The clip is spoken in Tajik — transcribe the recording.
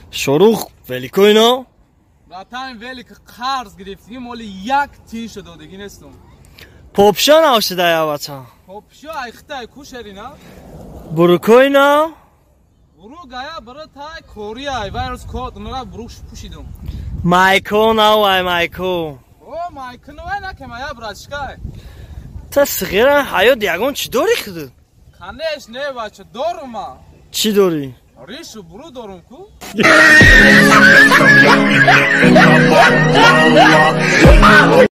شروخ велико ино? Братан, велик қарз гирифтигим, моли як тиша додагӣ нестум. Попшо навшида яваца. Попшо айхтай кушарина? Буруко ино? Буру гая братай кория, вайрус код нора буруш пушидум. Майко навай майко. О, майко навай накем ая братишкай. Та сғира ҳаёт ягон чӣ дорӣ худ? Канеш не бача дорум ма. Чӣ дорӣ? Ришу буру дорум ку.